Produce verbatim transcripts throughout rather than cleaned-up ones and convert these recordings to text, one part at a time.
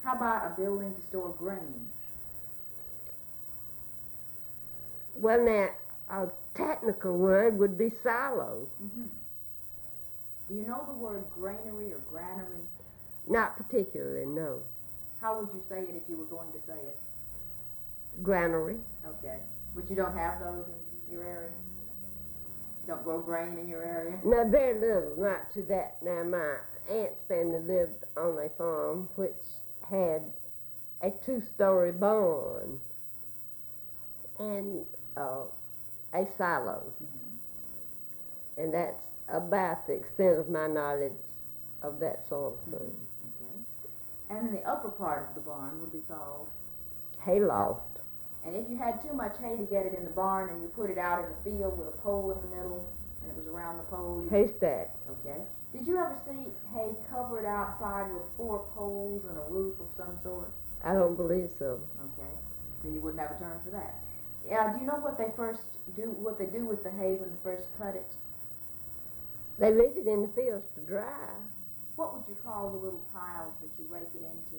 How about a building to store grain? Well, now, a technical word would be silo. Mm-hmm. Do you know the word granary or granary? Not particularly, no. How would you say it if you were going to say it? Granary. Okay. But you don't have those in your area? You don't grow grain in your area? No, very little, not to that. Now, my aunt's family lived on a farm which had a two-story barn and uh, a silo. Mm-hmm. And that's about the extent of my knowledge of that sort of thing. Okay. And then the upper part of the barn would be called? Hayloft. And if you had too much hay to get it in the barn and you put it out in the field with a pole in the middle and it was around the pole? You... Haystack. Okay. Did you ever see hay covered outside with four poles and a roof of some sort? I don't believe so. Okay. Then you wouldn't have a term for that. Yeah. Do you know what they first do, what they do with the hay when they first cut it? They leave it in the fields to dry. What would you call the little piles that you rake it into?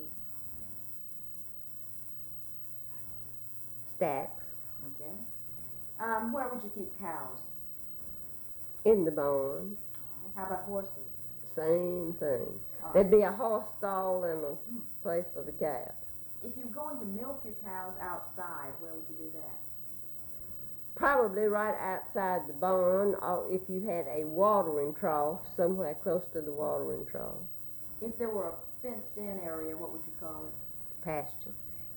Stacks. Okay. Um, where would you keep cows? In the barn. All right. How about horses? Same thing. All right. There'd be a horse stall and a Mm. place for the calf. If you're going to milk your cows outside, where would you do that? Probably right outside the barn, or if you had a watering trough somewhere close to the watering trough. If there were a fenced-in area, what would you call it? Pasture.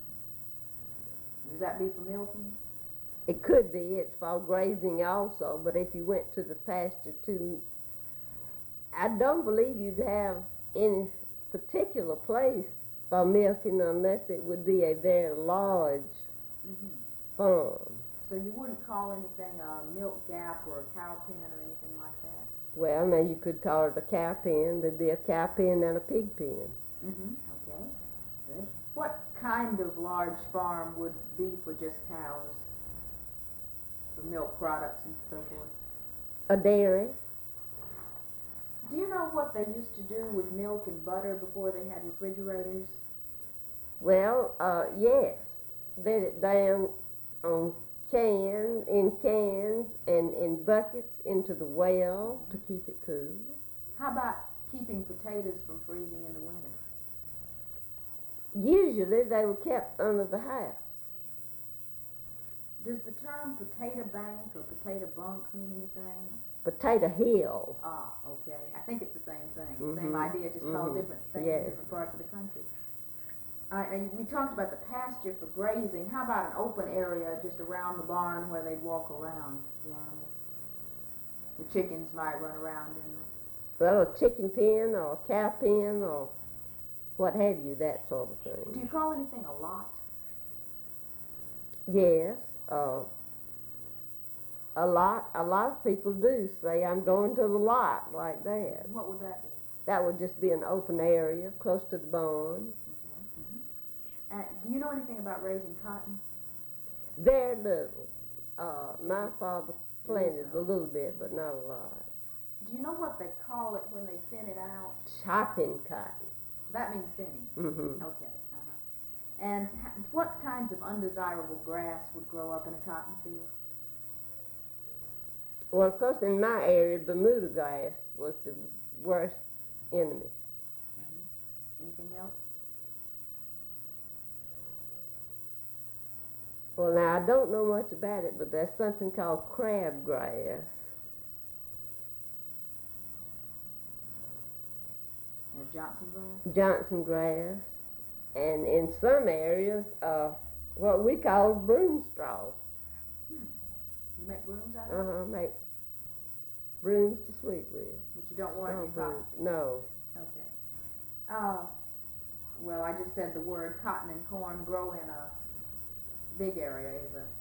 Does that be for milking? It could be. It's for grazing also, but if you went to the pasture too, I don't believe you'd have any particular place for milking unless it would be a very large Mm-hmm. farm. So you wouldn't call anything a milk gap or a cow pen or anything like that? Well, now you could call it a cow pen. There'd be a cow pen and a pig pen. Mm-hmm. Okay. Good. What kind of large farm would be for just cows? For milk products and so forth? A dairy. Do you know what they used to do with milk and butter before they had refrigerators? Well, uh, yes. Let it down on can, in cans and in buckets into the well to keep it cool. How about keeping potatoes from freezing in the winter? Usually they were kept under the house. Does the term potato bank or potato bunk mean anything? Potato hill. Ah, okay. I think it's the same thing. Mhm. Same idea, just called Mhm. different things Yes. in different parts of the country. All right, now we talked about the pasture for grazing. How about an open area just around the barn where they'd walk around, the animals? The chickens might run around in the... Well, a chicken pen or a cow pen or what have you, that sort of Do thing. you call anything a lot? Yes. Uh, a lot, a lot of people do say, I'm going to the lot, like that. And what would that be? That would just be an open area close to the barn. Okay. Mm-hmm. Uh, do you know anything about raising cotton? Very little. Uh, my father planted Yes, a little bit, but not a lot. Do you know what they call it when they thin it out? Chopping cotton. That means thinning. Mm-hmm. Okay. Uh-huh. And ha- what kinds of undesirable grass would grow up in a cotton field? Well, of course, in my area, Bermuda grass was the worst enemy. Mm-hmm. Anything else? Well, now, I don't know much about it, but there's something called crabgrass. And Johnson grass? Johnson grass, and in some areas, uh, what we call broom straw. Hmm. You make brooms out of it? Uh-huh, make brooms to sweep with. But you don't want it in your Straw cotton brooms. field? No. Okay. Uh, well, I just said the word cotton and corn grow in a big area is a